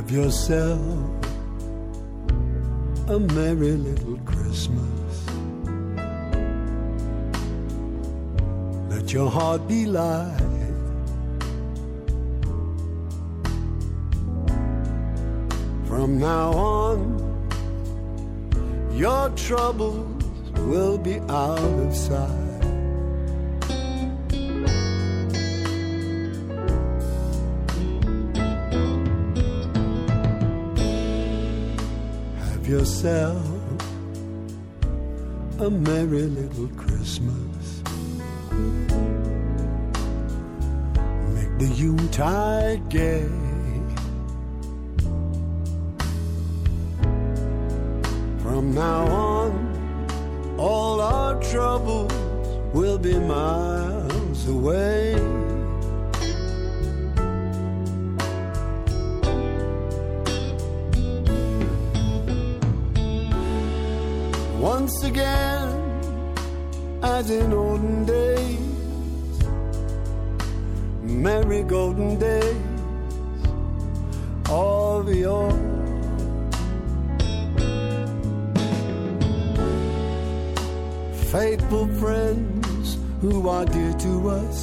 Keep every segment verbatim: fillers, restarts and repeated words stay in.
Have yourself a merry little Christmas. Let your heart be light. From now on, your troubles will be out of sight. Have yourself a merry little Christmas. Make the Yuletide gay. From now on, all our troubles will be miles away. Once again, as in olden days, merry golden days of yore. Faithful friends who are dear to us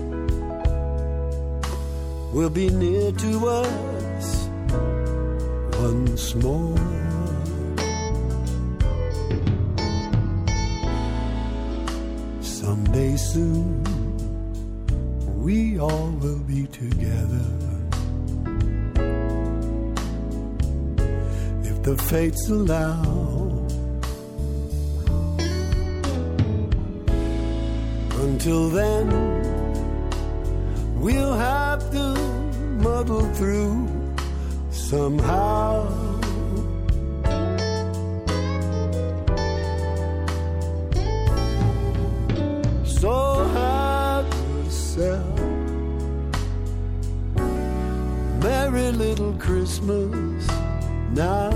will be near to us once more. Someday soon we all will be together, if the fates allow. Until then, we'll have to muddle through somehow. So have yourself merry little Christmas now.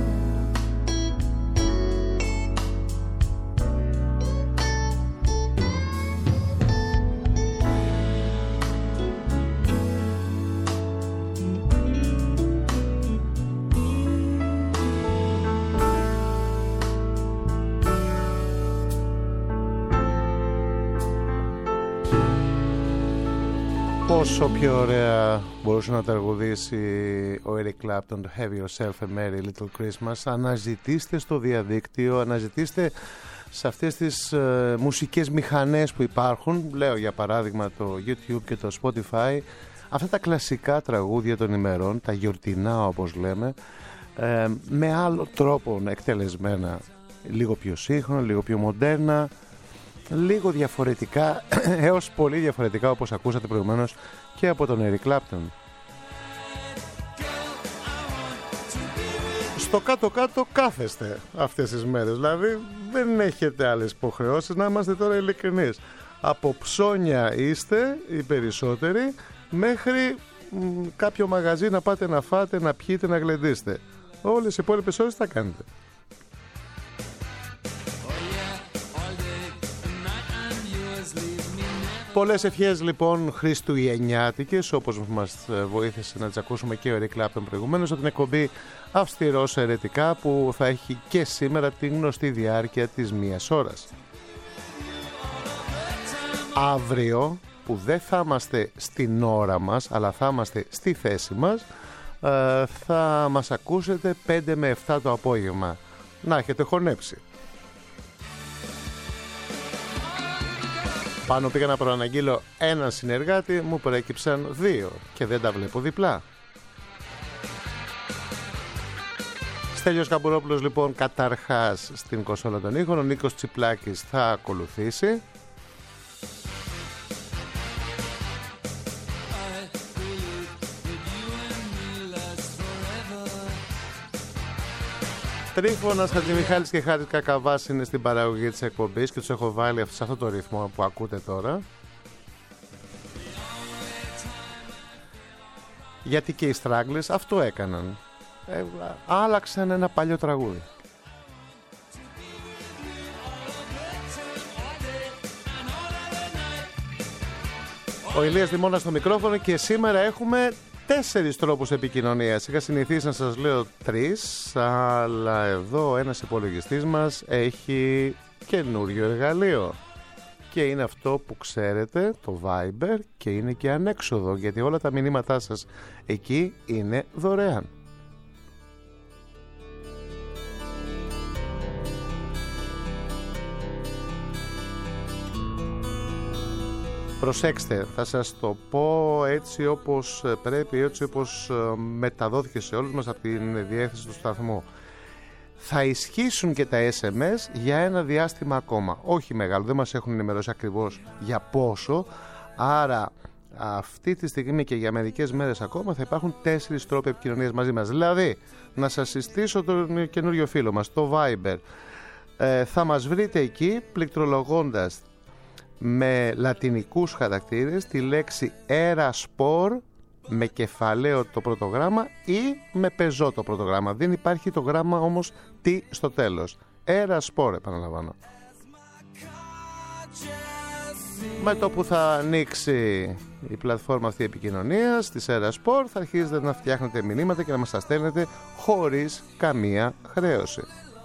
Πόσο πιο ωραία μπορούσε να τραγουδήσει ο Eric Clapton το Have Yourself a Merry Little Christmas. Αναζητήστε στο διαδίκτυο, αναζητήστε σε αυτές τις ε, μουσικές μηχανές που υπάρχουν, λέω για παράδειγμα το YouTube και το Spotify, αυτά τα κλασικά τραγούδια των ημερών, τα γιορτινά όπως λέμε, ε, με άλλο τρόπο εκτελεσμένα, λίγο πιο σύγχρονα, λίγο πιο μοντέρνα, λίγο διαφορετικά έως πολύ διαφορετικά, όπως ακούσατε προηγουμένως και από τον Eric Clapton. Στο κάτω-κάτω κάθεστε αυτές τις μέρες, δηλαδή δεν έχετε άλλες υποχρεώσεις, να είμαστε τώρα ειλικρινείς. Από ψώνια είστε οι περισσότεροι μέχρι μ, κάποιο μαγαζί να πάτε να φάτε, να πιείτε, να γλεντήσετε. Όλες οι υπόλοιπες ώρες θα κάνετε. Πολλές ευχές λοιπόν χριστουγεννιάτικες, όπως μας βοήθησε να τις ακούσουμε και ο Eric Clapton προηγουμένως, από την εκπομπή Αυστηρός Αιρετικά, που θα έχει και σήμερα την γνωστή διάρκεια της μίας ώρας. Αύριο, που δεν θα είμαστε στην ώρα μας, αλλά θα είμαστε στη θέση μας, θα μας ακούσετε πέντε με επτά το απόγευμα. Να έχετε χωνέψει. Πάνω πήγα να προαναγγείλω έναν συνεργάτη, μου προέκυψαν δύο και δεν τα βλέπω διπλά. Στέλιος Καμπουρόπουλος λοιπόν καταρχάς στην κονσόλα των ήχων, ο Νίκος Τσιπλάκης θα ακολουθήσει. Τρίφωνας, Χατζημιχάλης και Χάρης Κακαβάς είναι στην παραγωγή της εκπομπής και τους έχω βάλει σε αυτό το ρυθμό που ακούτε τώρα. Γιατί και οι Stragglers αυτό έκαναν. Ε, άλλαξαν ένα παλιό τραγούδι. Ο Ηλίας Δημώνας στο μικρόφωνο και σήμερα έχουμε Τέσσερις τρόπους επικοινωνίας. Είχα συνηθίσει να σας λέω τρεις, αλλά εδώ ένας υπολογιστής μας έχει καινούριο εργαλείο. Και είναι αυτό που ξέρετε, το Viber, και είναι και ανέξοδο, γιατί όλα τα μηνύματά σας εκεί είναι δωρεάν. Προσέξτε, θα σας το πω έτσι όπως πρέπει, έτσι όπως μεταδόθηκε σε όλους μας από την διεύθυνση του σταθμού. Θα ισχύσουν και τα ες εμ ες για ένα διάστημα ακόμα. Όχι μεγάλο, δεν μας έχουν ενημερώσει ακριβώς για πόσο. Άρα αυτή τη στιγμή και για μερικές μέρες ακόμα θα υπάρχουν τέσσερις τρόποι επικοινωνίας μαζί μας. Δηλαδή, να σας συστήσω τον καινούριο φίλο μας, το Viber. Ε, θα μας βρείτε εκεί πληκτρολογώντας με λατινικούς χαρακτήρες τη λέξη Eraspor με κεφαλαίο το πρώτο γράμμα ή με πεζό το πρώτο γράμμα. Δεν υπάρχει το γράμμα όμως τι στο τέλος. Eraspor, επαναλαμβάνω. Με το που θα ανοίξει η πλατφόρμα αυτή επικοινωνίας της Eraspor, θα αρχίζετε να φτιάχνετε μηνύματα και να μας τα στέλνετε χωρίς καμία χρέωση.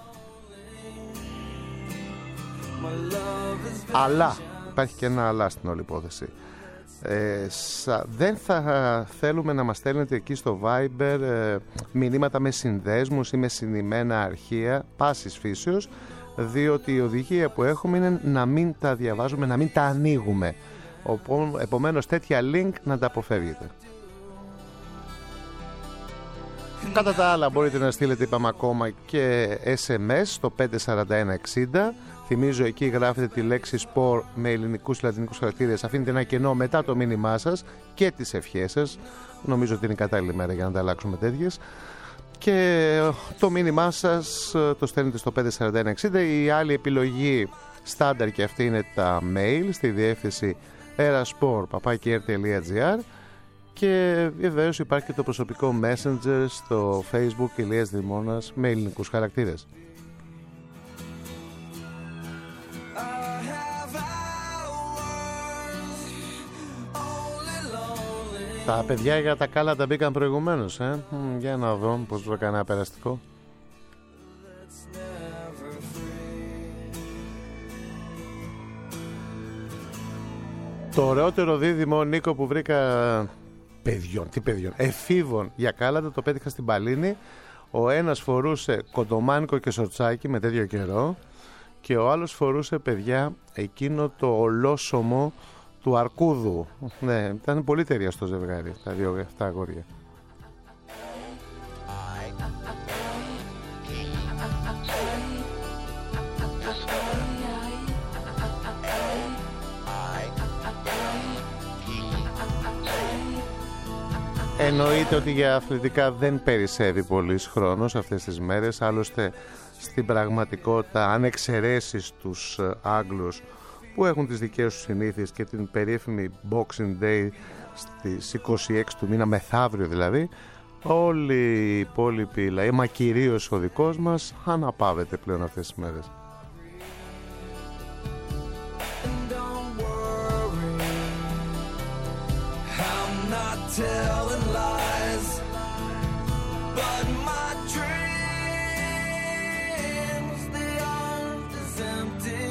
Αλλά υπάρχει και ένα αλλά στην όλη υπόθεση. Ε, σα, δεν θα θέλουμε να μας στέλνετε εκεί στο Viber ε, μηνύματα με συνδέσμους ή με συνημμένα αρχεία πάσης φύσεως, διότι η οδηγία που έχουμε είναι να μην τα διαβάζουμε, να μην τα ανοίγουμε. Επομένως τέτοια link να τα αποφεύγετε. Κατά τα άλλα μπορείτε να στείλετε, είπαμε, ακόμα και ες εμ ες στο πέντε τέσσερα ένα εξήντα. Θυμίζω, εκεί γράφετε τη λέξη σπορ με ελληνικούς και λατινικούς χαρακτήρες. Αφήνετε ένα κενό μετά το μήνυμά σας και τις ευχές σας. Νομίζω ότι είναι κατάλληλη μέρα για να τα αλλάξουμε τέτοιες. Και το μήνυμά σας το στέλνετε στο πέντε τέσσερα ένα εξήντα. Η άλλη επιλογή στάνταρ και αυτή είναι τα mail στη διεύθυνση eraspor παπάκι r τελεία gr. Και βεβαίως υπάρχει και το προσωπικό Messenger στο Facebook Ηλίας Δημώνας με ελληνικούς χαρακτήρες. Τα παιδιά για τα κάλα τα μπήκαν προηγουμένως, ε? Μ, για να δω πως βρω κανένα περαστικό. Το ωραιότερο δίδυμο, Νίκο, που βρήκα παιδιών, τι παιδιών, εφήβων για κάλατα, το πέτυχα στην Παλίνη. Ο ένας φορούσε κοντομάνικο και σορτσάκι με τέτοιο καιρό και ο άλλος φορούσε, παιδιά, εκείνο το ολόσωμο του αρκούδου. Ναι, ήταν πολύ ταιριαστό ζευγάρι τα δύο αυτά αγόρια. Εννοείται ότι για αθλητικά δεν περισσεύει πολύς χρόνος αυτές τις μέρες. Άλλωστε στην πραγματικότητα, αν εξαιρέσεις τους Άγγλους που έχουν τις δικές τους συνήθειες και την περίφημη Boxing Day στις είκοσι έξι του μήνα, μεθαύριο δηλαδή, όλοι οι υπόλοιποι λαοί, μα κυρίως ο δικός μας, αναπαύεται πλέον αυτές τις μέρες. Telling lies, but my dreams, they aren't as empty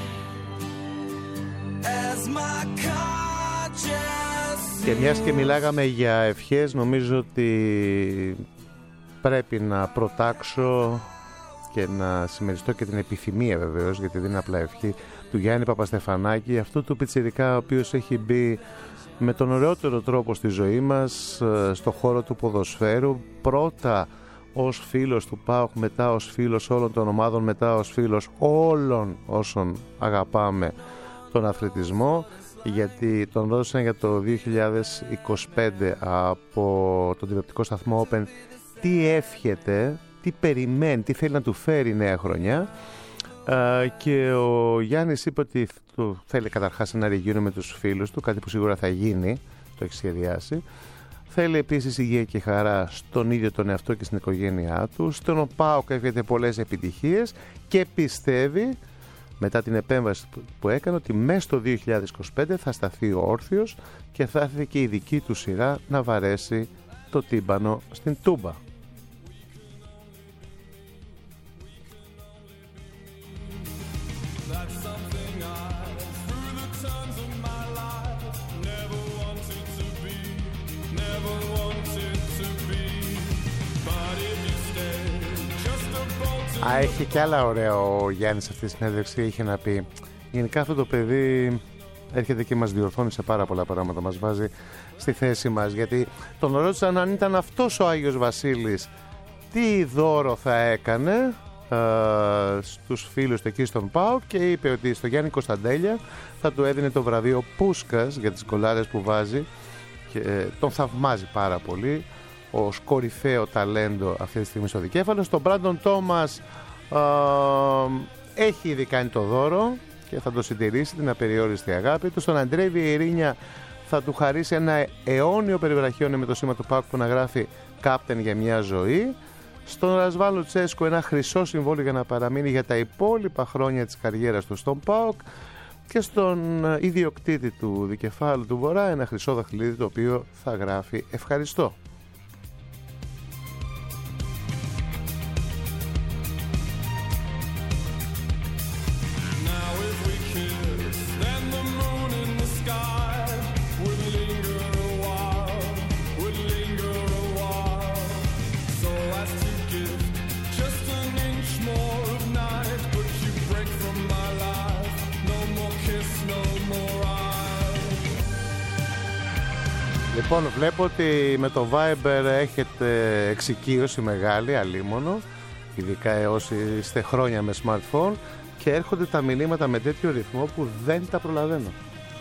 as my conscience. Και μιας και μιλάγαμε για ευχές, νομίζω ότι πρέπει να προτάξω και να συμμεριστώ και την επιθυμία, βεβαίως, γιατί δεν είναι απλά ευχή, του Γιάννη Παπαστεφανάκη, αυτού του πιτσιρικά ο οποίος έχει μπει με τον ωραιότερο τρόπο στη ζωή μας, στο χώρο του ποδοσφαίρου, πρώτα ως φίλος του ΠΑΟΚ, μετά ως φίλος όλων των ομάδων, μετά ως φίλος όλων όσων αγαπάμε τον αθλητισμό, γιατί τον ρώτησαν για το δύο χιλιάδες είκοσι πέντε από τον τηλεοπτικό σταθμό Open τι εύχεται, τι περιμένει, τι θέλει να του φέρει η νέα χρονιά. Uh, και ο Γιάννης είπε ότι του θέλει καταρχάς ένα reunion με τους φίλους του, κάτι που σίγουρα θα γίνει, το έχει σχεδιάσει. Θέλει επίσης υγεία και χαρά στον ίδιο τον εαυτό και στην οικογένειά του. Στον ΠΑΟΚ εύχεται πολλές επιτυχίες και πιστεύει, μετά την επέμβαση που έκανε, ότι μέσα στο δύο χιλιάδες είκοσι πέντε θα σταθεί όρθιος και θα έρθει και η δική του σειρά να βαρέσει το τύμπανο στην τούμπα. Α, έχει και άλλα ωραία ο Γιάννης αυτή τη συνέντευξη. Είχε να πει γενικά αυτό το παιδί έρχεται και μας διορθώνει σε πάρα πολλά πράγματα, μας βάζει στη θέση μας, γιατί τον ρώτησαν αν ήταν αυτός ο Άγιος Βασίλης τι δώρο θα έκανε ε, στους φίλους του εκεί στον ΠΑΟΚ, και είπε ότι στο Γιάννη Κωνσταντέλια θα του έδινε το βραβείο Πούσκας για τις γκολάρες που βάζει και ε, τον θαυμάζει πάρα πολύ ως κορυφαίο ταλέντο αυτή τη στιγμή στο δικέφαλο. Στον Μπράντον Τόμας ε, έχει ήδη κάνει το δώρο και θα το συντηρήσει, την απεριόριστη αγάπη του. Στον Αντρέι Βιερίνια θα του χαρίσει ένα αιώνιο περιβραχιόνιο με το σήμα του ΠΑΟΚ που να γράφει «Κάπτεν για μια ζωή». Στον Ρασβάλο Τσέσκο ένα χρυσό συμβόλαιο για να παραμείνει για τα υπόλοιπα χρόνια της καριέρας του στον ΠΑΟΚ. Και στον ιδιοκτήτη του δικεφάλου του Βορρά ένα χρυσό δαχτυλίδι το οποίο θα γράφει «Ευχαριστώ». Λοιπόν, βλέπω ότι με το Viber έχετε εξοικείωση μεγάλη, αλίμονο, ειδικά όσοι είστε χρόνια με smartphone, και έρχονται τα μηνύματα με τέτοιο ρυθμό που δεν τα προλαβαίνω.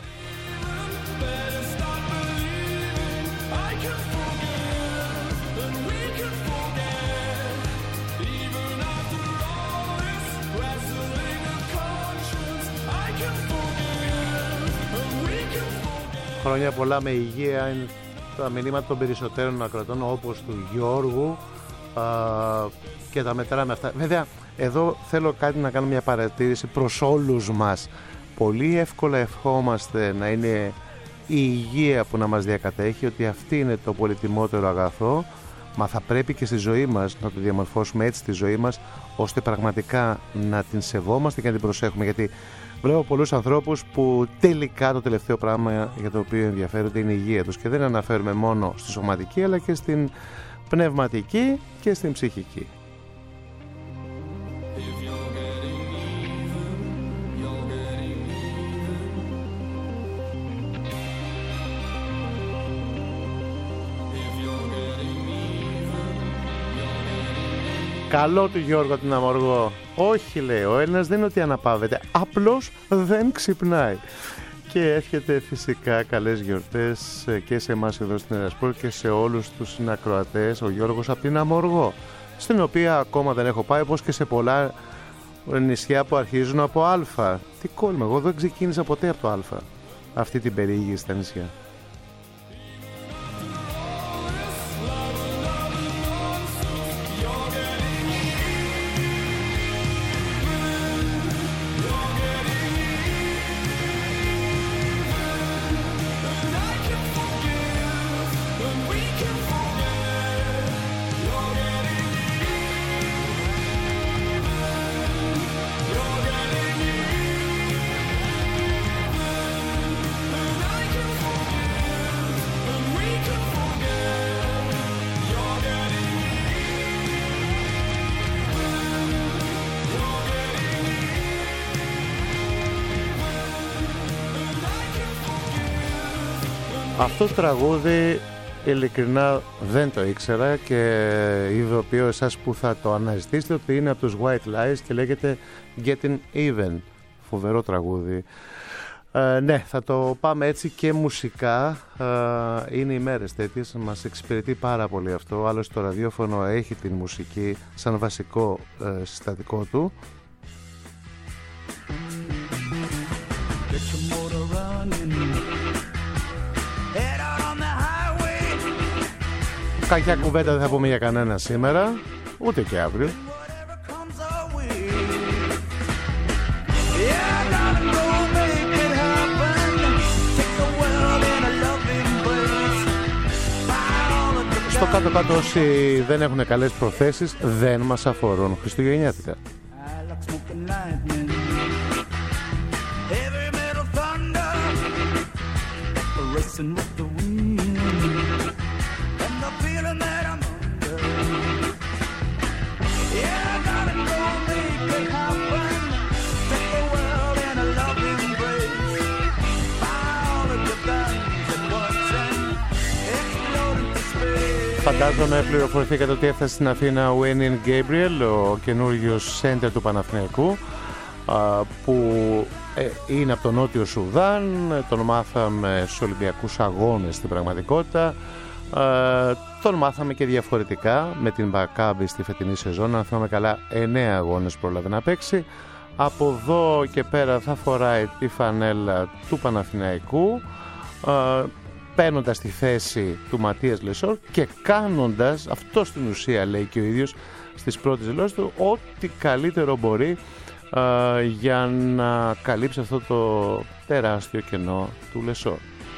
Χρόνια πολλά με υγεία είναι τα μηνύματα των περισσότερων ακροατών, όπως του Γιώργου, α, και τα μετράμε αυτά. Βέβαια, εδώ θέλω κάτι να κάνω μια παρατήρηση προς όλους μας. Πολύ εύκολα ευχόμαστε να είναι η υγεία που να μας διακατέχει, ότι αυτή είναι το πολυτιμότερο αγαθό, μα θα πρέπει και στη ζωή μας να το διαμορφώσουμε έτσι τη ζωή μας, ώστε πραγματικά να την σεβόμαστε και να την προσέχουμε, γιατί βλέπω πολλούς ανθρώπους που τελικά το τελευταίο πράγμα για το οποίο ενδιαφέρονται είναι η υγεία τους, και δεν αναφέρουμε μόνο στη σωματική αλλά και στην πνευματική και στην ψυχική. Καλό του Γιώργο την Αμοργό. Όχι, λέει, ο Έλληνας δεν είναι ότι αναπαύεται, απλώς δεν ξυπνάει. Και εύχεται φυσικά καλές γιορτές και σε εμάς εδώ στην Ερασπόρ και σε όλους τους συνακροατές. Ο Γιώργος από την Αμοργό, στην οποία ακόμα δεν έχω πάει, όπως και σε πολλά νησιά που αρχίζουν από Α. Τι κόλλημα, εγώ δεν ξεκίνησα ποτέ από το Α, αυτή την περιήγηση στα νησιά. Αυτό το τραγούδι ειλικρινά δεν το ήξερα, και ειδοποιώ εσάς που θα το αναζητήσετε ότι είναι από τους White Lies και λέγεται Getting Even. Φοβερό τραγούδι. Ε, ναι, θα το πάμε έτσι και μουσικά. Ε, είναι οι μέρες τέτοιες, μας εξυπηρετεί πάρα πολύ αυτό. Άλλωστε το ραδιόφωνο έχει την μουσική σαν βασικό ε, συστατικό του. Κακιά κουβέντα δεν θα πούμε για κανένα σήμερα, ούτε και αύριο. Στο κάτω-κάτω όσοι δεν έχουν καλές προθέσεις δεν μας αφορούν χριστουγεννιάτικα. Φαντάζομαι πληροφορηθήκατε ότι έφτασε στην Αθήνα ο Wayne Gabriel, ο καινούριος σέντερ του Παναθηναϊκού, που είναι από το Νότιο Σουδάν. Τον μάθαμε στους Ολυμπιακούς Αγώνες στην πραγματικότητα. Τον μάθαμε και διαφορετικά με την Maccabi στη φετινή σεζόν. Αν θυμάμαι καλά, εννέα αγώνες πρόλαβε να παίξει. Από εδώ και πέρα θα φοράει τη φανέλα του Παναθηναϊκού, παίρνοντας τη θέση του Ματίας Λεσόρ και κάνοντας, αυτό στην ουσία λέει και ο ίδιος στις πρώτες δηλώσεις του, ό,τι καλύτερο μπορεί α, για να καλύψει αυτό το τεράστιο κενό του Λεσόρ.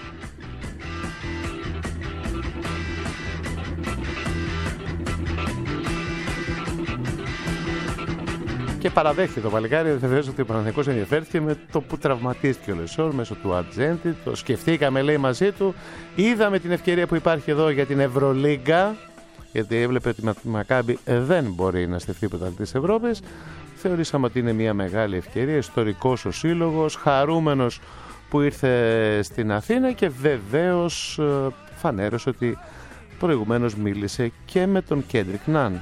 Και παραδέχεται το παλικάρι βεβαίως ότι ο Παναθηναϊκός ενδιαφέρθηκε με το που τραυματίστηκε ο Λεσόρ μέσω του Ατζέντη. Το σκεφτήκαμε, λέει, μαζί του. Είδαμε την ευκαιρία που υπάρχει εδώ για την Ευρωλίγκα, γιατί έβλεπε ότι η Μακάμπι δεν μπορεί να στεφτεί πρωταθλητής της Ευρώπης. Θεωρήσαμε ότι είναι μια μεγάλη ευκαιρία, ιστορικός ο σύλλογος, χαρούμενος που ήρθε στην Αθήνα και βεβαίως φανέρωσε ότι προηγουμένως μίλησε και με τον Κέντρικ Ναν.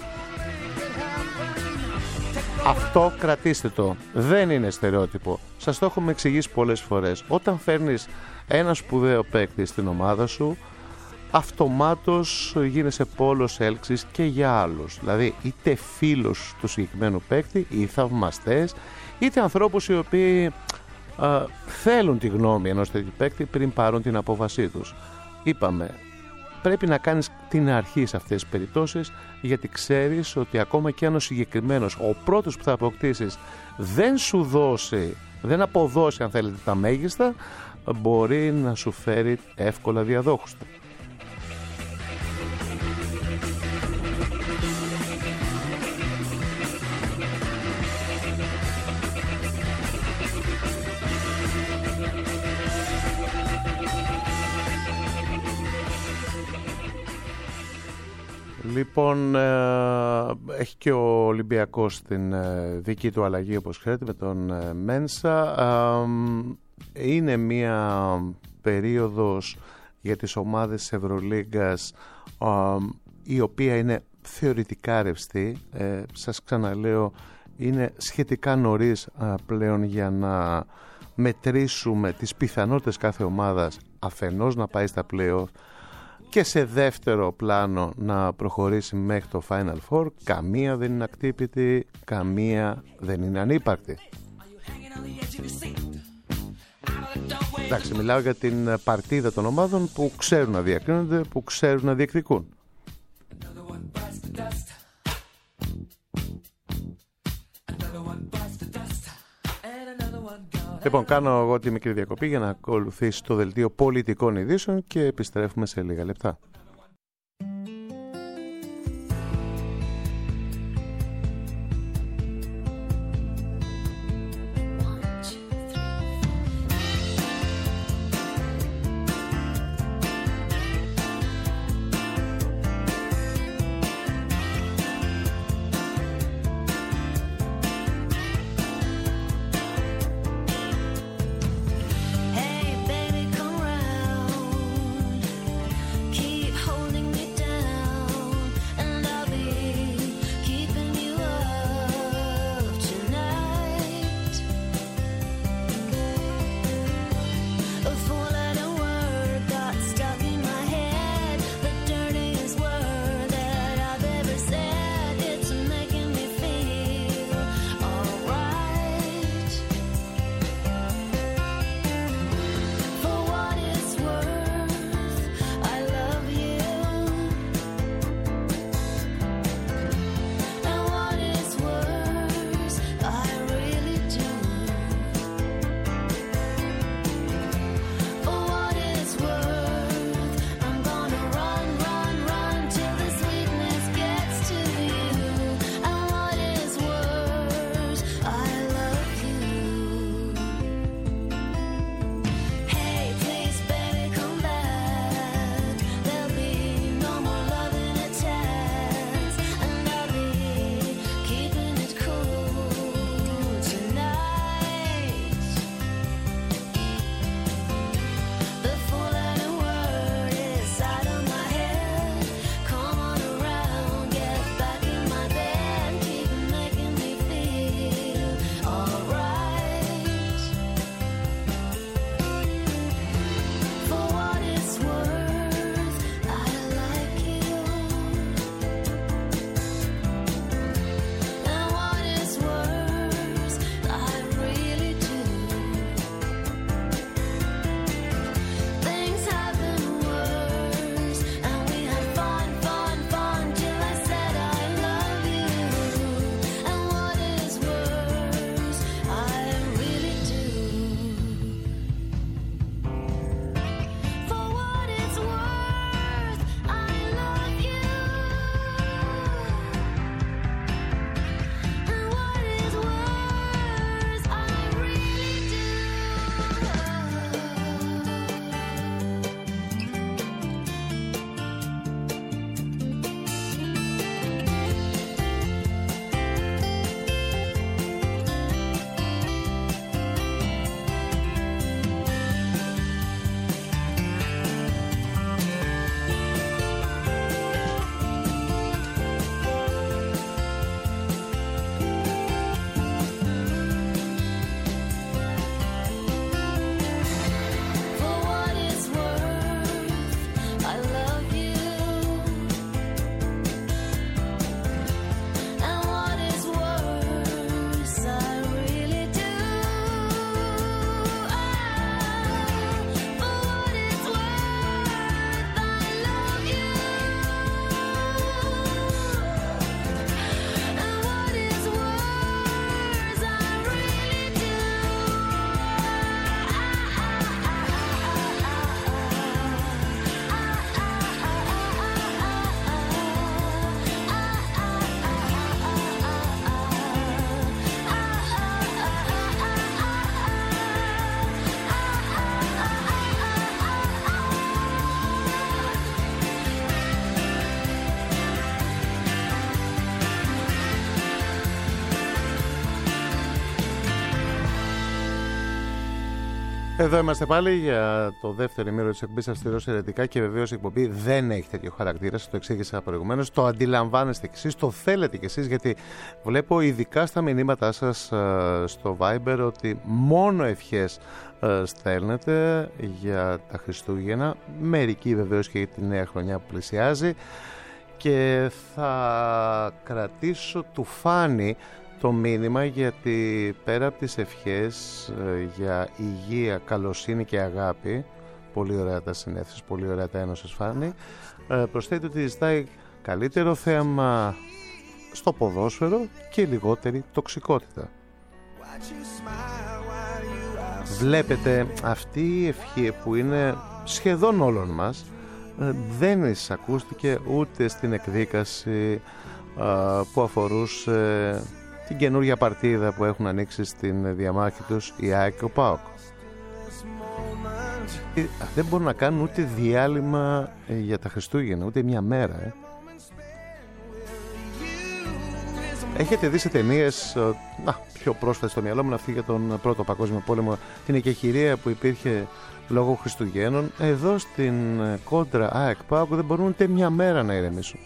Αυτό κρατήστε το, δεν είναι στερεότυπο. Σας το έχουμε εξηγήσει πολλές φορές. Όταν φέρνεις ένα σπουδαίο παίκτη στην ομάδα σου, αυτομάτως γίνεσαι πόλος έλξης και για άλλους. Δηλαδή είτε φίλος του συγκεκριμένου παίκτη ή θαυμαστές, είτε ανθρώπους οι οποίοι α, θέλουν τη γνώμη ενός τέτοιου παίκτη πριν πάρουν την απόφασή τους. Είπαμε, πρέπει να κάνεις την αρχή σε αυτές τις περιπτώσεις, γιατί ξέρεις ότι ακόμα και αν ο συγκεκριμένος, ο πρώτος που θα αποκτήσεις, δεν σου δώσει, δεν αποδώσει αν θέλετε τα μέγιστα, μπορεί να σου φέρει εύκολα διαδόχους του. Λοιπόν, ε, έχει και ο Ολυμπιακός την ε, δική του αλλαγή, όπως ξέρετε, με τον ε, Μένσα. Ε, είναι μια περίοδος για τις ομάδες της Ευρωλίγκας ε, η οποία είναι θεωρητικά ρευστή. Ε, σας ξαναλέω, είναι σχετικά νωρίς ε, πλέον για να μετρήσουμε τις πιθανότητες κάθε ομάδας αφενός να πάει στα play-off και σε δεύτερο πλάνο να προχωρήσει μέχρι το Final Four. Καμία δεν είναι ακτύπητη, καμία δεν είναι ανύπαρκτη. Εντάξει, μιλάω για την παρτίδα των ομάδων που ξέρουν να διακρίνονται, που ξέρουν να διεκδικούν. Λοιπόν, κάνω εγώ τη μικρή διακοπή για να ακολουθήσει το δελτίο πολιτικών ειδήσεων και επιστρέφουμε σε λίγα λεπτά. Keep Εδώ είμαστε πάλι για το δεύτερο ημίρο της εκπομπής Αυστηρός Ερετικά και βεβαίως η εκπομπή δεν έχει τέτοιο χαρακτήρα, σας το εξήγησα προηγουμένως. Το αντιλαμβάνεστε κι εσείς, το θέλετε κι εσείς, γιατί βλέπω ειδικά στα μηνύματά σας στο Viber ότι μόνο ευχές στέλνετε για τα Χριστούγεννα, μερικοί βεβαίως και για τη νέα χρονιά που πλησιάζει, και θα κρατήσω του φάνη το μήνυμα, γιατί πέρα από τις ευχές ε, για υγεία, καλοσύνη και αγάπη, πολύ ωραία τα συνέθεσες, πολύ ωραία τα ένωσες φάνη, ε, προσθέτει ότι ζητάει καλύτερο θέαμα στο ποδόσφαιρο και λιγότερη τοξικότητα. Βλέπετε, αυτή η ευχή που είναι σχεδόν όλων μας ε, δεν εισακούστηκε ούτε στην εκδίκαση ε, που αφορούσε την καινούργια παρτίδα που έχουν ανοίξει στην διαμάχη τους η ΑΕΚ και ο ΠΑΟΚ. Δεν μπορούν να κάνουν ούτε διάλειμμα για τα Χριστούγεννα, ούτε μια μέρα. Ε. Έχετε δει σε ταινίες, α, πιο πρόσφατα στο μυαλό μου, αυτή για τον Πρώτο Παγκόσμιο Πόλεμο, την εκεχηρία που υπήρχε λόγω Χριστουγέννων. Εδώ στην κόντρα ΑΕΚ ΠΑΟΚ δεν μπορούν ούτε μια μέρα να ηρεμήσουν.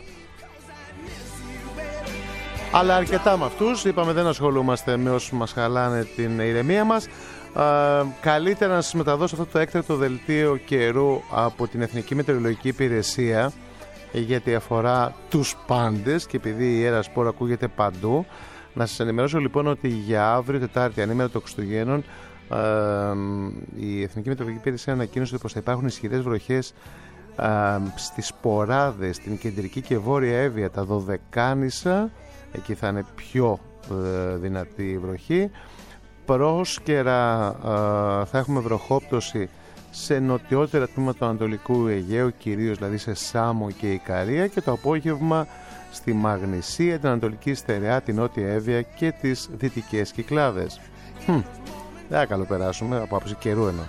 Αλλά αρκετά με αυτούς, είπαμε δεν ασχολούμαστε με όσους μας χαλάνε την ηρεμία μας. Α, καλύτερα να σας μεταδώσω αυτό το έκτακτο δελτίο καιρού από την Εθνική Μετεωρολογική Υπηρεσία, γιατί αφορά τους πάντες και επειδή η Ιέρα Σπόρα ακούγεται παντού. Να σας ενημερώσω λοιπόν ότι για αύριο Τετάρτη, ανήμερα των Χριστουγέννων, α, η Εθνική Μετεωρολογική Υπηρεσία ανακοίνωσε πως θα υπάρχουν ισχυρές βροχές α, στις Σποράδες, στην κεντρική και βόρεια Εύβοια, τα Δωδεκάνησα. Εκεί θα είναι πιο ε, δυνατή η βροχή. Πρόσκαιρα ε, θα έχουμε βροχόπτωση σε νοτιότερα τμήματα του Ανατολικού Αιγαίου, κυρίως δηλαδή σε Σάμο και Ικαρία, και το απόγευμα στη Μαγνησία, την Ανατολική Στερεά, την Νότια Εύβοια και τις Δυτικές Κυκλάδες. Hm, δεν θα καλοπεράσουμε, από άποψη καιρού εννοώ.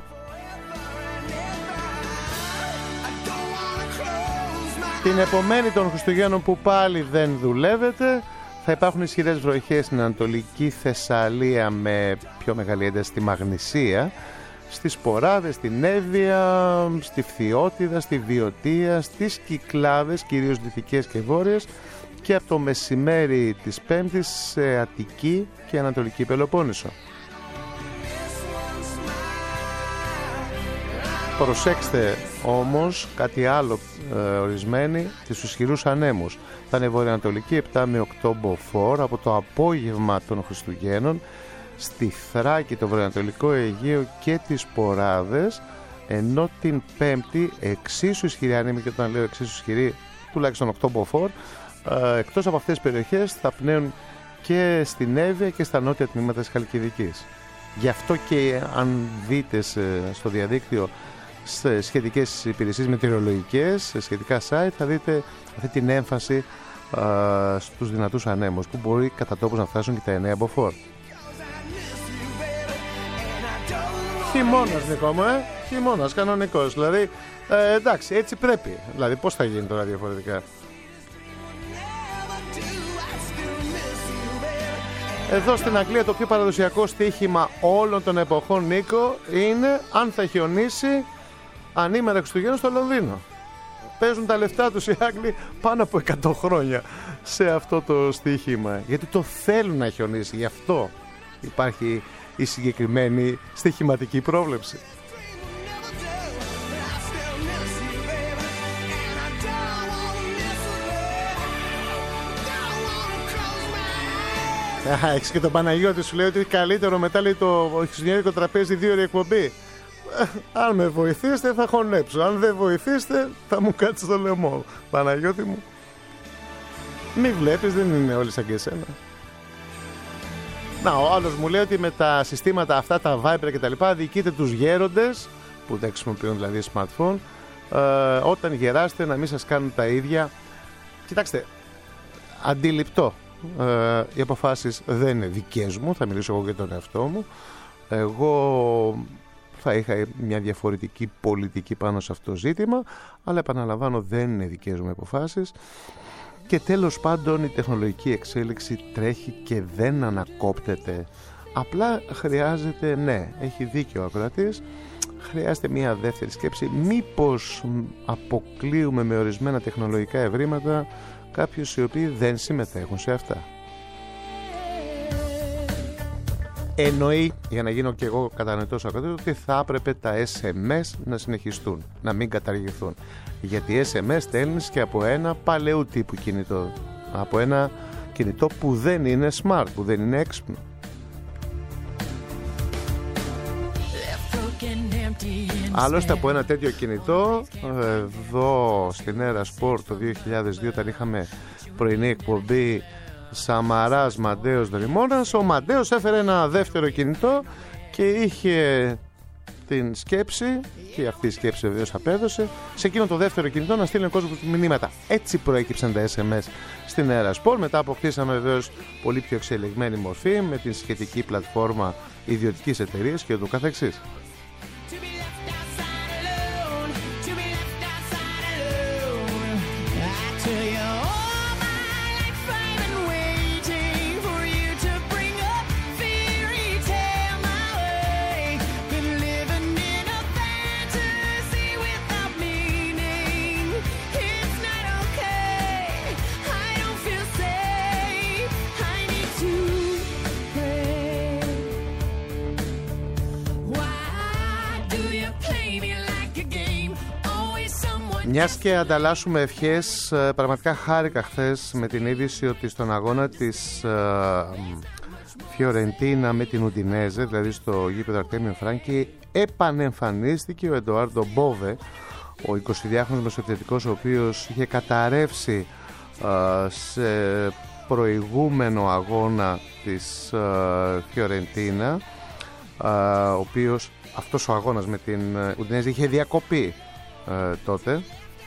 Την επομένη των Χριστουγέννων που πάλι δεν δουλεύετε, θα υπάρχουν ισχυρές βροχές στην Ανατολική Θεσσαλία με πιο μεγάλη ένταση στη Μαγνησία, στις Σποράδες, στην Εύβοια, στη Φθιώτιδα, στη Βιωτία, στις Κυκλάδες, κυρίως δυτικές και βόρειες, και από το μεσημέρι της Πέμπτης σε Αττική και Ανατολική Πελοπόννησο. Προσέξτε όμως κάτι άλλο ε, ορισμένοι, τις ισχυρούς ανέμους. Θα είναι βορειοανατολική επτά με οκτώ μποφόρ από το απόγευμα των Χριστουγέννων στη Θράκη, το βορειοανατολικό Αιγαίο και τις Σποράδες, ενώ την Πέμπτη εξίσου ισχυρή ανέμοι, και όταν λέω εξίσου ισχυρή τουλάχιστον οκτώ μποφόρ, ε, εκτός από αυτές τις περιοχές θα πνέουν και στην Εύβοια και στα νότια τμήματα της Χαλκιδικής. Γι' αυτό και αν δείτε στο διαδίκτυο σε σχετικές υπηρεσίες μετεωρολογικές, σε σχετικά site, θα δείτε αυτή την έμφαση α, στους δυνατούς ανέμους που μπορεί κατά τόπους να φτάσουν και τα εννέα μποφόρ. Χειμώνας, Νικό μου, ε? Χειμώνας, κανονικός. Δηλαδή, ε, εντάξει, έτσι πρέπει. Δηλαδή, πώς θα γίνει τώρα διαφορετικά? Εδώ στην Αγγλία το πιο παραδοσιακό στοίχημα όλων των εποχών, Νίκο, είναι αν θα χιονίσει ανήμερα Χριστουγέννων στο Λονδίνο. Παίζουν τα λεφτά τους οι Άγγλοι πάνω από εκατό χρόνια σε αυτό το στοίχημα, γιατί το θέλουν να χιονίσει. Γι' αυτό υπάρχει η συγκεκριμένη στοιχηματική πρόβλεψη. Έχεις και τον Παναγιώτη, σου λέει ότι καλύτερο μετά, λέει, το χριστουγεννιάτικο τραπέζι δύο ώρη εκπομπή. Αν με βοηθήσετε θα χωνέψω, αν δεν βοηθήσετε θα μου κάτσει το λαιμό. Παναγιώτη μου, μη βλέπεις, δεν είναι όλοι σαν και εσένα. Να, ο άλλος μου λέει ότι με τα συστήματα αυτά, τα Viber και τα λοιπά, διοικείται τους γέροντες που δεν χρησιμοποιούν δηλαδή smartphone, ε, όταν γεράσετε να μην σας κάνουν τα ίδια. Κοιτάξτε, αντιληπτό, ε, οι αποφάσεις δεν είναι δικές μου, θα μιλήσω εγώ για τον εαυτό μου. Εγώ θα είχα μια διαφορετική πολιτική πάνω σε αυτό το ζήτημα, αλλά επαναλαμβάνω, δεν είναι δικές μου αποφάσεις. Και τέλος πάντων η τεχνολογική εξέλιξη τρέχει και δεν ανακόπτεται Απλά χρειάζεται, ναι, έχει δίκιο ο ακροατής, χρειάζεται μια δεύτερη σκέψη. Μήπως αποκλείουμε με ορισμένα τεχνολογικά ευρήματα κάποιους οι οποίοι δεν συμμετέχουν σε αυτά. Εννοεί, για να γίνω και εγώ κατανοητός ακροατής, ότι θα έπρεπε τα ες εμ ες να συνεχιστούν, να μην καταργηθούν. Γιατί ες εμ ες στέλνεις και από ένα παλαιού τύπου κινητό, από ένα κινητό που δεν είναι smart, που δεν είναι έξυπνο. Άλλωστε από ένα τέτοιο κινητό, εδώ στην Έρα Sport το δύο χιλιάδες δύο, όταν είχαμε πρωινή εκπομπή Σαμαράς Μαντέος Δρυμώνας, ο Μαντέος έφερε ένα δεύτερο κινητό και είχε την σκέψη, και αυτή η σκέψη βεβαίως απέδωσε, σε εκείνο το δεύτερο κινητό να στείλει ο κόσμος μηνύματα. Έτσι προέκυψαν τα ες εμ ες στην Έρα Sport. Μετά αποκτήσαμε βεβαίως πολύ πιο εξελιγμένη μορφή με την σχετική πλατφόρμα ιδιωτικής εταιρείας και ούτω καθεξής. Μιας και ανταλλάσσουμε ευχές, πραγματικά χάρηκα χθες με την είδηση ότι στον αγώνα της Φιωρεντίνα με την Ουντινέζε, δηλαδή στο γήπεδο Αρτέμιο Φράνκι, επανεμφανίστηκε ο Εντοάρντο Μπόβε, ο εικοσιδυάχρονος μεσοεπιθετικός, ο οποίος είχε καταρρεύσει σε προηγούμενο αγώνα της Φιωρεντίνα, ο οποίος αυτός ο αγώνας με την Ουντινέζε είχε διακοπεί ε, τότε.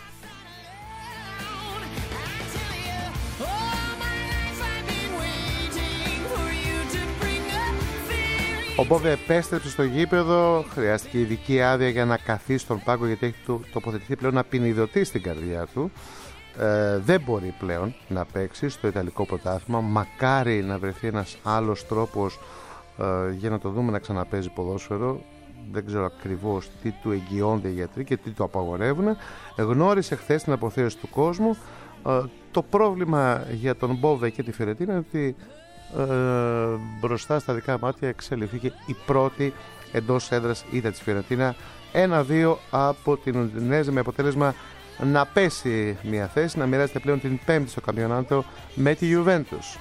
Ο Μπόβε επέστρεψε στο γήπεδο, χρειάστηκε ειδική άδεια για να καθίσει στον πάγκο, γιατί έχει τοποθετηθεί πλέον να ποινιδωτεί στην καρδιά του. Ε, δεν μπορεί πλέον να παίξει στο Ιταλικό πρωτάθλημα. Μακάρι να βρεθεί ένας άλλος τρόπος ε, για να το δούμε να ξαναπαίζει ποδόσφαιρο. Δεν ξέρω ακριβώς τι του εγγυώνται οι γιατροί και τι του απαγορεύουν. Γνώρισε χθες την αποθέωση του κόσμου. Ε, το πρόβλημα για τον Μπόβε και τη Φιωρεντίνα είναι ότι ε, μπροστά στα δικά μάτια εξελιχθήκε η πρώτη εντός έδρας ήττα της Φιωρεντίνα ένα δύο από την Ουντινέζε, με αποτέλεσμα να πέσει μια θέση, να μοιράζεται πλέον την πέμπτη στο καμπιονάτο με τη Juventus.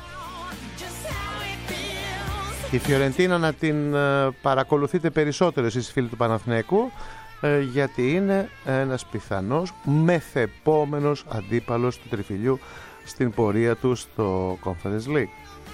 Η Φιωρεντίνα να την παρακολουθείτε περισσότερο εσείς φίλοι του Παναθηναϊκού, γιατί είναι ένας πιθανός μεθεπόμενος αντίπαλος του Τριφυλιού στην πορεία του στο Conference League.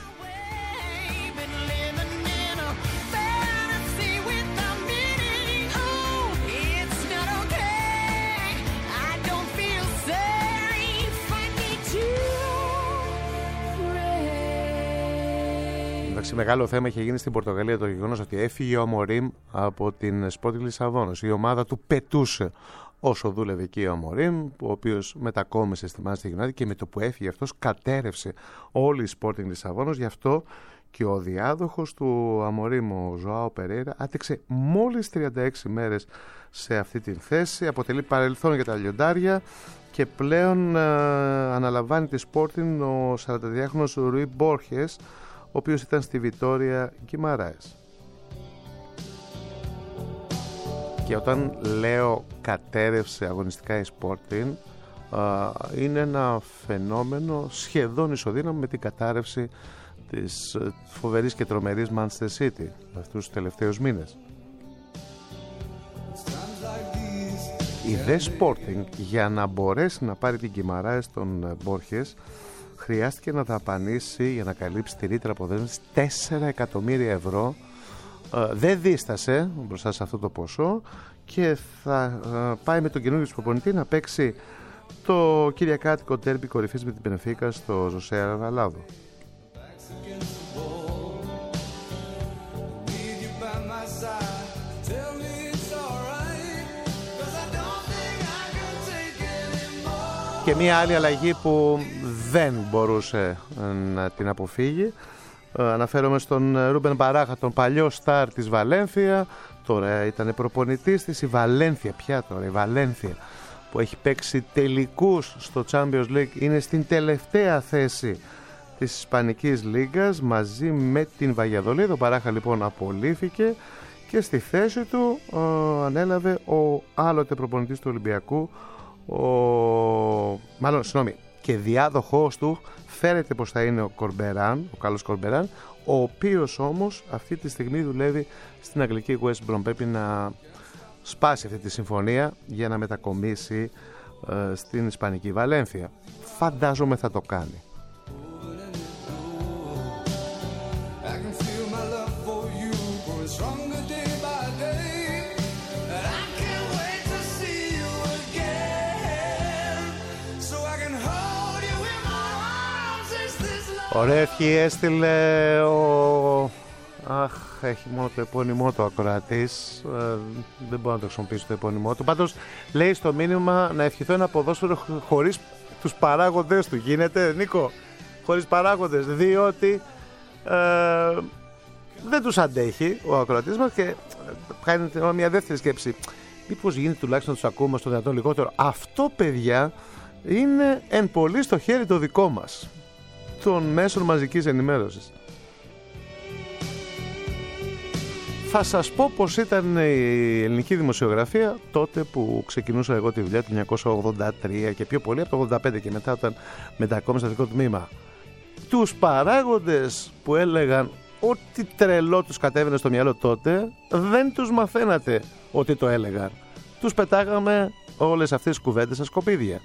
Μεγάλο θέμα είχε γίνει στην Πορτογαλία το γεγονός ότι έφυγε ο Αμορίμ από την Sporting Λισαβόνος. Η ομάδα του πετούσε όσο δούλευε εκεί ο Αμορίμ, ο οποίος μετακόμισε στη Manchester United, και με το που έφυγε αυτός κατέρευσε όλη η Sporting Λισαβόνος. Γι' αυτό και ο διάδοχος του Αμορίμ, ο Ζωάο Περέιρα, άτεξε μόλις τριάντα έξι μέρες σε αυτή την θέση. Αποτελεί παρελθόν για τα λιοντάρια και πλέον ε, αναλαμβάνει τη Sporting ο σαρανταδυάχρονος Ρουί Μπόρχες, ο οποίος ήταν στη Βιτόρια Γκιμαράες. Και όταν λέω κατέρευσε αγωνιστικά η Sporting, είναι ένα φαινόμενο σχεδόν ισοδύναμο με την κατάρρευση της φοβερής και τρομερής Manchester City αυτούς τους τελευταίους μήνες. Η δε Sporting, για να μπορέσει να πάρει την Γκιμαράες των Μπόρχες, χρειάστηκε να δαπανίσει για να καλύψει τη ρήτρα αποδέσμευσης τέσσερα εκατομμύρια ευρώ. Ε, δεν δίστασε μπροστά σε αυτό το ποσό και θα ε, πάει με τον καινούργιο προπονητή να παίξει το κυριακάτικο ντέρμπι κορυφής με την Μπενφίκα στο Ζωσέ Αραβαλάδο. Και μία άλλη αλλαγή που δεν μπορούσε να την αποφύγει Αναφέρομαι στον Ρούμπεν Μπαράχα, τον παλιό στάρ της Βαλένθια. Τώρα ήταν προπονητής της η Βαλένθια. Πια τώρα η Βαλένθια που έχει παίξει τελικούς στο Champions League, είναι στην τελευταία θέση της Ισπανικής Λίγκας μαζί με την Βαγιαδολίδ. Ο Μπαράχα λοιπόν απολύθηκε και στη θέση του ε, ανέλαβε ο άλλοτε προπονητής του Ολυμπιακού, ο... μάλλον συγγνώμη, και διάδοχός του φέρεται πως θα είναι ο Κορμπεράν, ο Κάρλος Κορμπεράν, ο οποίος όμως αυτή τη στιγμή δουλεύει στην αγγλική West Brom. Πρέπει να σπάσει αυτή τη συμφωνία για να μετακομίσει ε, στην Ισπανική Βαλένθια. Φαντάζομαι θα το κάνει. Ωραία ευχή έστειλε ο... Αχ, έχει μόνο το επώνυμό του ακροατής, ε, δεν μπορώ να το χρησιμοποιήσω το επώνυμό του. Πάντως λέει στο μήνυμα να ευχηθώ ένα ποδόσφαιρο χωρίς τους παράγοντες του. Γίνεται, Νίκο, χωρίς παράγοντες, διότι ε, δεν τους αντέχει ο ακροατής μας και κάνει μια δεύτερη σκέψη. Μήπως γίνει τουλάχιστον να τους ακούμε στο δυνατόν λιγότερο. Αυτό, παιδιά, είναι εν πολύ στο χέρι το δικό μας, των μέσων μαζικής ενημέρωσης. Θα σας πω πως ήταν η ελληνική δημοσιογραφία τότε που ξεκινούσα εγώ τη δουλειά του χίλια εννιακόσια ογδόντα τρία και πιο πολύ από το ογδόντα πέντε και μετά, όταν μετακόμισα στο δικό τμήμα. Τους παράγοντες που έλεγαν ό,τι τρελό τους κατέβαινε στο μυαλό τότε, δεν τους μαθαίνατε ότι το έλεγαν. Τους πετάγαμε όλες αυτές τις κουβέντες στα σκουπίδια.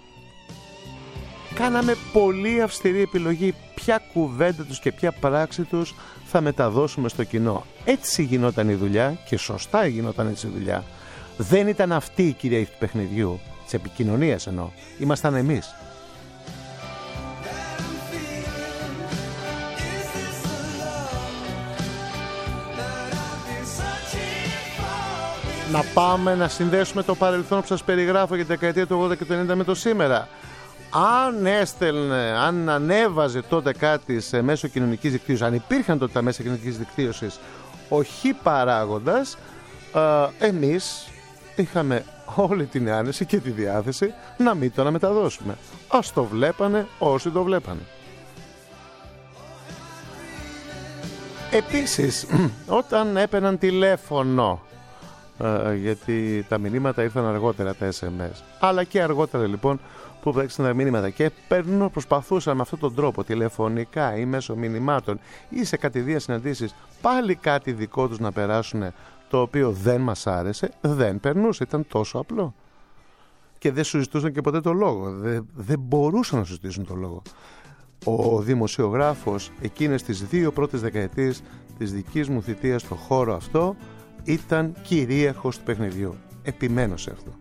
Κάναμε πολύ αυστηρή επιλογή ποια κουβέντα τους και ποια πράξη τους θα μεταδώσουμε στο κοινό. Έτσι γινόταν η δουλειά και σωστά γινόταν έτσι η δουλειά. Δεν ήταν αυτή η κυρίαρχη του παιχνιδιού, της επικοινωνίας εννοώ. Ήμασταν εμείς. Να πάμε να συνδέσουμε το παρελθόν που σας περιγράφω για τη δεκαετία του ογδόντα και του ενενήντα με το σήμερα. Αν έστελνε, αν ανέβαζε τότε κάτι σε μέσο κοινωνικής δικτύωσης, αν υπήρχαν τότε τα μέσα κοινωνικής δικτύωσης, ο χι παράγοντας, ε, εμείς είχαμε όλη την άνεση και τη διάθεση να μην το αναμεταδώσουμε. Ας το βλέπανε όσοι το βλέπανε. Επίσης, όταν έπαιρναν τηλέφωνο, ε, γιατί τα μηνύματα ήρθαν αργότερα, τα ες εμ ες, αλλά και αργότερα λοιπόν που παίξαν τα μηνύματα και παίρνουν, προσπαθούσαν με αυτόν τον τρόπο τηλεφωνικά ή μέσω μηνυμάτων ή σε κατηδία συναντήσεις πάλι κάτι δικό τους να περάσουν, το οποίο δεν μας άρεσε, δεν περνούσε, ήταν τόσο απλό και δεν συζητούσαν και ποτέ το λόγο, δεν, δεν μπορούσαν να συζητήσουν το λόγο. Ο δημοσιογράφος εκείνες τις δύο πρώτες δεκαετίες της δικής μου θητείας στο χώρο αυτό ήταν κυρίαρχος του παιχνιδιού. Επιμένω σε αυτό.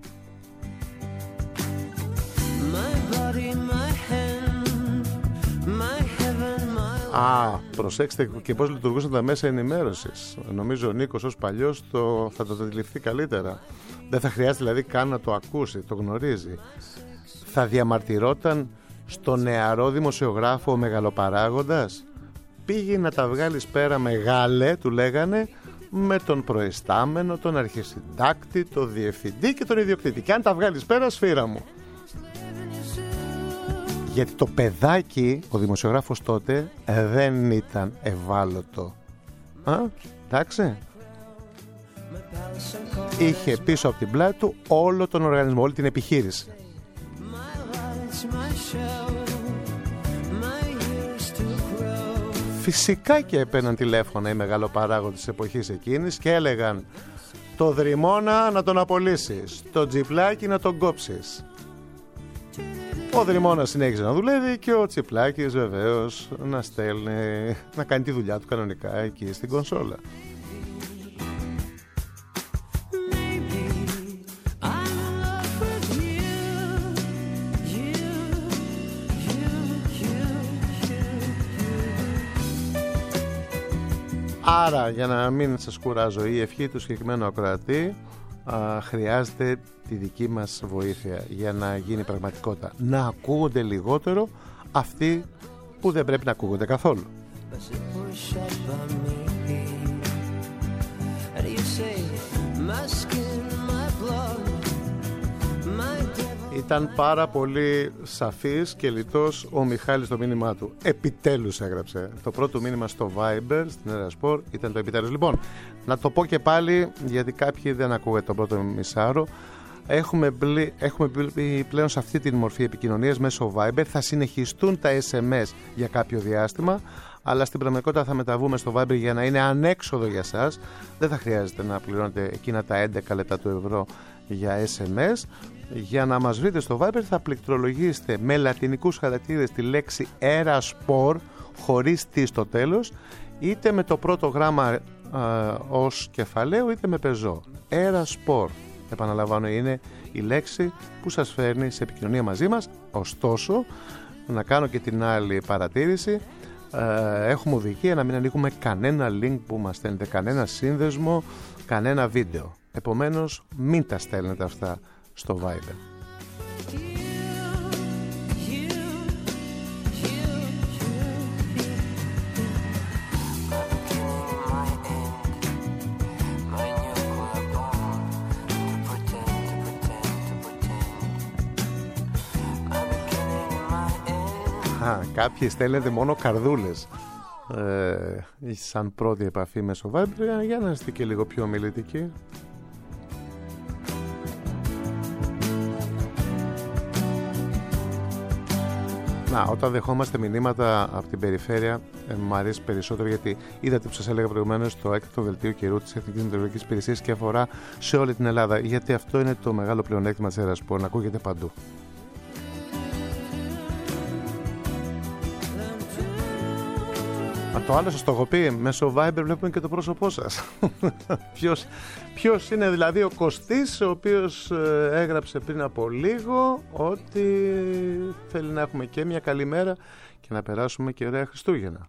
Α, προσέξτε και πώς λειτουργούσαν τα μέσα ενημέρωσης. Νομίζω ο Νίκος ως παλιός το, θα το αντιληφθεί καλύτερα. Δεν θα χρειάζεται δηλαδή καν να το ακούσει, το γνωρίζει. Θα διαμαρτυρόταν στο νεαρό δημοσιογράφο ο μεγαλοπαράγοντας. Πήγε να τα βγάλεις πέρα μεγάλε, του λέγανε, με τον προϊστάμενο, τον αρχισυντάκτη, τον διευθυντή και τον ιδιοκτήτη. Και αν τα βγάλεις πέρα, σφύρα μου. Γιατί το παιδάκι, ο δημοσιογράφος τότε, δεν ήταν ευάλωτο. Α, εντάξει. Είχε πίσω από την πλάτη του όλο τον οργανισμό, όλη την επιχείρηση. Φυσικά και έπαιρναν τηλέφωνα οι μεγαλοπαράγοντες της εποχής εκείνης και έλεγαν το Δρυμώνα να τον απολύσεις, το Τσιπλάκι να τον κόψεις. Ο Δρυμώνας συνέχιζε να δουλεύει και ο Τσιπλάκης βεβαίως να στέλνει, να κάνει τη δουλειά του κανονικά εκεί στην κονσόλα. Άρα, για να μην σας κουράζω, η ευχή του συγκεκριμένου ακροατή α, χρειάζεται τη δική μας βοήθεια για να γίνει πραγματικότητα. Να ακούγονται λιγότερο αυτοί που δεν πρέπει να ακούγονται καθόλου. shot by me. And you say, my skin, my blood, my devil. Ήταν πάρα πολύ σαφής και λιτός ο Μιχάλης στο μήνυμά του. Επιτέλους έγραψε. Το πρώτο μήνυμα στο Viber, στην Ερασπορ, ήταν το επιτέλους. Λοιπόν, να το πω και πάλι, γιατί κάποιοι δεν ακούγεται το πρώτο μισάρο. Έχουμε, μπλει, έχουμε μπλει πλέον σε αυτή τη μορφή επικοινωνίας μέσω Viber. Θα συνεχιστούν τα ες εμ ες για κάποιο διάστημα, αλλά στην πραγματικότητα θα μεταβούμε στο Viber για να είναι ανέξοδο για σας. Δεν θα χρειάζεται να πληρώνετε εκείνα τα έντεκα λεπτά του ευρώ για ες εμ ες. Για να μας βρείτε στο Viber θα πληκτρολογήσετε με λατινικούς χαρακτήρες τη λέξη Eraspor χωρίς τι στο τέλος, είτε με το πρώτο γράμμα α, ως κεφαλαίο είτε με πεζό. Eraspor, επαναλαμβάνω, είναι η λέξη που σας φέρνει σε επικοινωνία μαζί μας. Ωστόσο, να κάνω και την άλλη παρατήρηση, ε, έχουμε οδηγία να μην ανοίγουμε κανένα link που μας στέλνετε, κανένα σύνδεσμο, κανένα βίντεο. Επομένως, μην τα στέλνετε αυτά στο Viber. Α, κάποιοι στέλνετε μόνο καρδούλες ε, σαν πρώτη επαφή μέσω Viber. Για να είστε και λίγο πιο ομιλητικοί. Να, όταν δεχόμαστε μηνύματα από την περιφέρεια, ε, μου αρέσει περισσότερο, γιατί είδατε που σας έλεγα προηγουμένως το έκτακτο δελτίο καιρού της Εθνικής Μετεωρολογικής Υπηρεσίας και αφορά σε όλη την Ελλάδα. Γιατί αυτό είναι το μεγάλο πλεονέκτημα της Ερασπορ, να ακούγεται παντού. Α, το άλλο σας το έχω πει, μέσω Viber βλέπουμε και το πρόσωπό σας. ποιος, ποιος είναι δηλαδή ο Κωστής, ο οποίος ε, έγραψε πριν από λίγο ότι θέλει να έχουμε και μια καλή μέρα και να περάσουμε και ωραία Χριστούγεννα.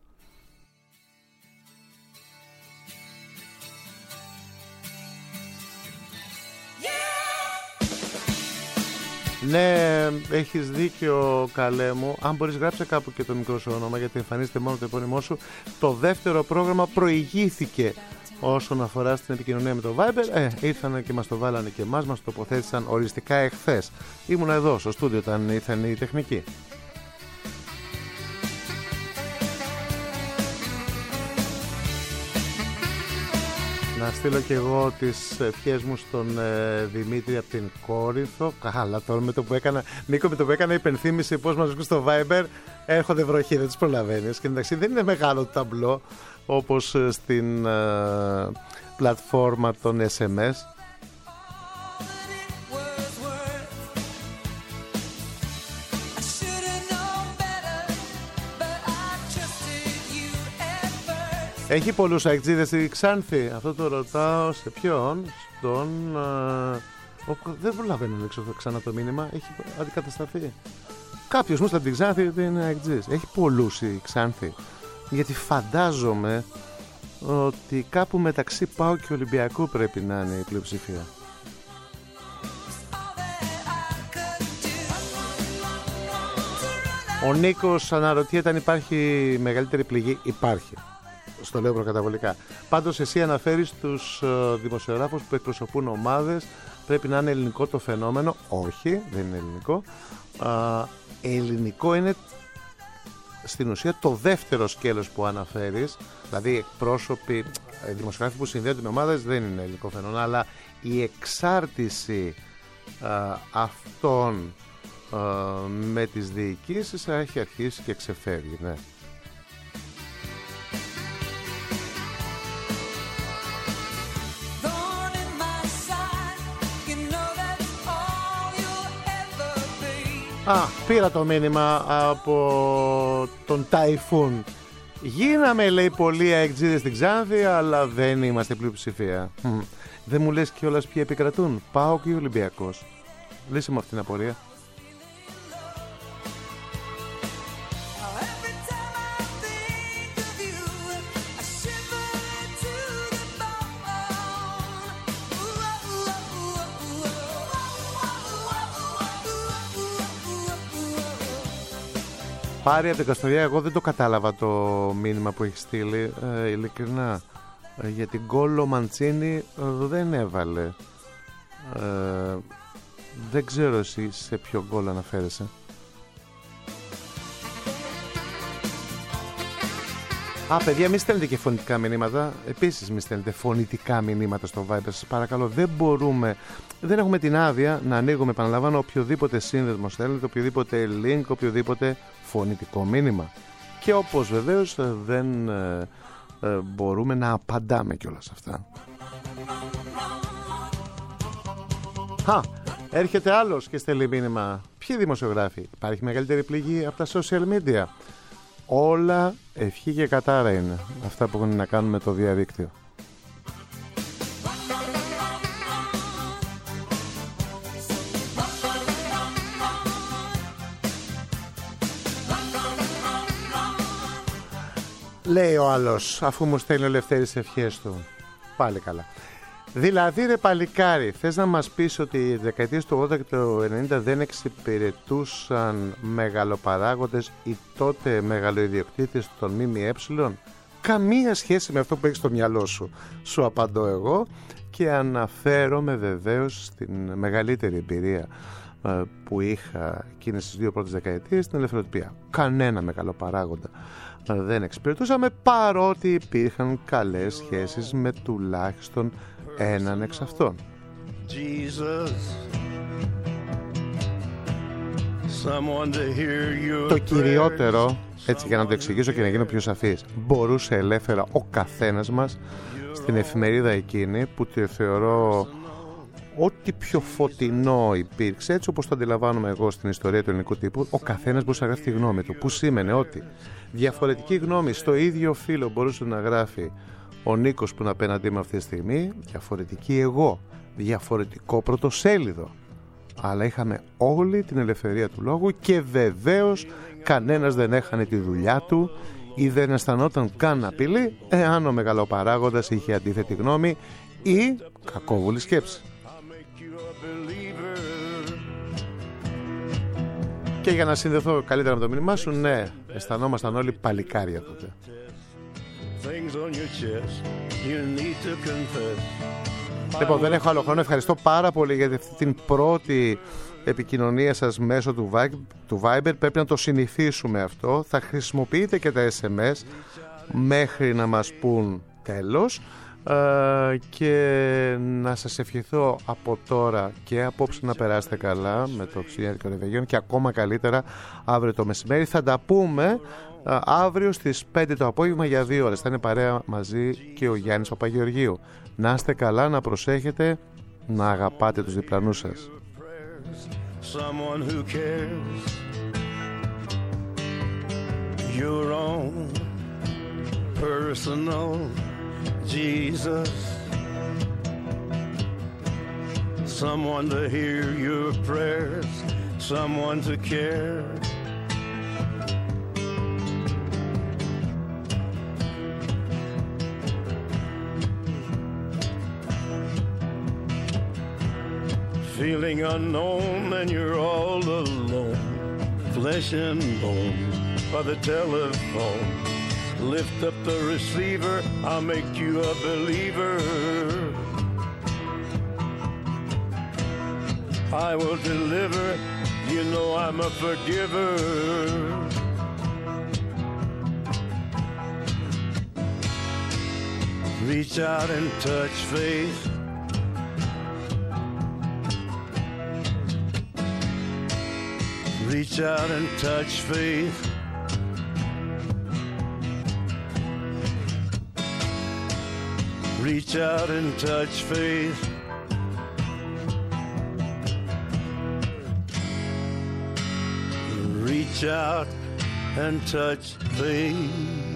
Ναι, έχεις δίκιο, καλέ μου. Αν μπορείς γράψε κάπου και το μικρό σου όνομα, γιατί εμφανίζεται μόνο το επώνυμό σου. Το δεύτερο πρόγραμμα προηγήθηκε όσον αφορά στην επικοινωνία με το Viber. Ε, ήρθαν και μας το βάλανε και εμάς, μας το τοποθέτησαν οριστικά εχθές. Ήμουνα εδώ στο στούντιο όταν ήρθαν οι τεχνικοί. Να στείλω και εγώ τις ευχές μου στον ε, Δημήτρη από την Κόρινθο. Καλά, τώρα με το που έκανα, Νίκο, με το που έκανα υπενθύμηση πώς μας βρίσκουν στο Viber, έρχονται βροχή, δεν τις προλαβαίνεις. Και εντάξει, δεν είναι μεγάλο το ταμπλό όπως στην ε, πλατφόρμα των ες εμ ες. Έχει πολλούς αεκτζίδες η Ξάνθη? Αυτό το ρωτάω σε ποιον? Στον... Α, ο, δεν προλαβαίνω να έξω ξανά το μήνυμα. Έχει αντικατασταθεί. Κάποιος μου στα την Ξάνθη ότι είναι αεκτζής. Έχει πολλούς η Ξάνθη. Γιατί φαντάζομαι ότι κάπου μεταξύ ΠΑΟ και Ολυμπιακού πρέπει να είναι η πλειοψηφία. Ο Νίκος αναρωτιέται αν υπάρχει μεγαλύτερη πληγή. Υπάρχει. Στο λέω προκαταβολικά. Πάντως εσύ αναφέρεις τους uh, δημοσιογράφους που εκπροσωπούν ομάδες. Πρέπει να είναι ελληνικό το φαινόμενο. Όχι, δεν είναι ελληνικό. Uh, ελληνικό είναι στην ουσία το δεύτερο σκέλος που αναφέρεις. Δηλαδή εκπρόσωποι, δημοσιογράφοι που συνδέονται με ομάδες δεν είναι ελληνικό φαινόμενο. Αλλά η εξάρτηση uh, αυτών uh, με τις διοικήσεις έχει αρχίσει και ξεφεύγει, ναι. Α, πήρα το μήνυμα από τον Ταϊφούν. Γίναμε, λέει, πολλοί αεκτζίδες στην Ξάνθη, αλλά δεν είμαστε πλειοψηφία. Hm. Δεν μου λες κιόλας ποιοι επικρατούν? ΠΑΟΚ ή Ολυμπιακός? Λύσε μου αυτή την απορία. Πάρη από την Καστοριά, εγώ δεν το κατάλαβα το μήνυμα που έχει στείλει, ε, ειλικρινά. Ε, για την Γκόλο Μαντσίνη ε, δεν έβαλε. Ε, δεν ξέρω εσύ σε ποιο γκολ αναφέρεσαι. Α, παιδιά, μη στέλνετε και φωνητικά μηνύματα. Επίσης μη στέλνετε φωνητικά μηνύματα στο Viber, σας παρακαλώ. Δεν μπορούμε, δεν έχουμε την άδεια να ανοίγουμε, επαναλαμβάνω, οποιοδήποτε σύνδεσμο στέλνετε, οποιοδήποτε link, οποιοδήποτε φωνητικό μήνυμα. Και όπως βεβαίως δεν ε, ε, μπορούμε να απαντάμε κιόλας αυτά. Α, έρχεται άλλος και στέλνει μήνυμα. Ποιοι δημοσιογράφοι? Υπάρχει μεγαλύτερη πληγή από τα social media? Όλα ευχή και κατάρα είναι αυτά που έχουν να κάνουν με το διαδίκτυο. Λέει ο άλλος, αφού μου στέλνει ο Λευτέρης ευχές του. Πάλι καλά. Δηλαδή ρε παλικάρι, θες να μας πεις ότι οι δεκαετίες του ογδόντα και του ενενήντα δεν εξυπηρετούσαν μεγαλοπαράγοντες ή τότε μεγαλοειδιοκτήτες των ΜΜΕ? Καμία σχέση με αυτό που έχεις στο μυαλό σου, σου απαντώ εγώ, και αναφέρομαι βεβαίως στην μεγαλύτερη εμπειρία που είχα εκείνες τις δύο πρώτες δεκαετίες στην ελευθεροτυπία. Κανένα μεγαλοπαράγοντα δεν εξυπηρετούσαμε, παρότι υπήρχαν καλές σχέσεις με τουλάχιστον έναν εξ αυτών. Jesus, το κυριότερο, έτσι για να το εξηγήσω και να γίνω πιο σαφής, μπορούσε ελεύθερα ο καθένας μας στην εφημερίδα εκείνη, που τη θεωρώ ό,τι πιο φωτεινό υπήρξε, έτσι όπως το αντιλαμβάνομαι εγώ στην ιστορία του ελληνικού τύπου, ο καθένας μπορούσε να γράφει τη γνώμη του, που σήμαινε ότι διαφορετική γνώμη στο ίδιο φύλλο μπορούσε να γράφει ο Νίκος που είναι απέναντί μου αυτή τη στιγμή, διαφορετική εγώ, διαφορετικό πρωτοσέλιδο, αλλά είχαμε όλη την ελευθερία του λόγου και βεβαίως κανένας δεν έχανε τη δουλειά του ή δεν αισθανόταν καν απειλή εάν ο μεγαλοπαράγοντας είχε αντίθετη γνώμη ή κακόβουλη σκέψη. Και για να συνδεθώ καλύτερα με το μήνυμά σου, ναι, αισθανόμασταν όλοι παλικάρια τότε. Λοιπόν, δεν έχω άλλο χρόνο. Ευχαριστώ πάρα πολύ για αυτή την πρώτη επικοινωνία σας μέσω του Viber. του Viber. Πρέπει να το συνηθίσουμε αυτό. Θα χρησιμοποιείτε και τα ες εμ ες μέχρι να μας πούν τέλος. Uh, και να σας ευχηθώ από τώρα και απόψε να περάσετε καλά με το Χριστουγεννιάτικο Ρεβεγιόν, και ακόμα καλύτερα αύριο το μεσημέρι. Θα τα πούμε uh, αύριο στις πέντε το απόγευμα για δύο ώρες. Θα είναι παρέα μαζί και ο Γιάννης Παπαγεωργίου. Να είστε καλά, να προσέχετε, να αγαπάτε τους διπλανούς σας. Someone who cares, your own personal Jesus, someone to hear your prayers, someone to care. Feeling unknown and you're all alone, flesh and bone by the telephone. Lift up the receiver, I'll make you a believer. I will deliver, you know I'm a forgiver. Reach out and touch faith. Reach out and touch faith. Reach out and touch faith. Reach out and touch faith.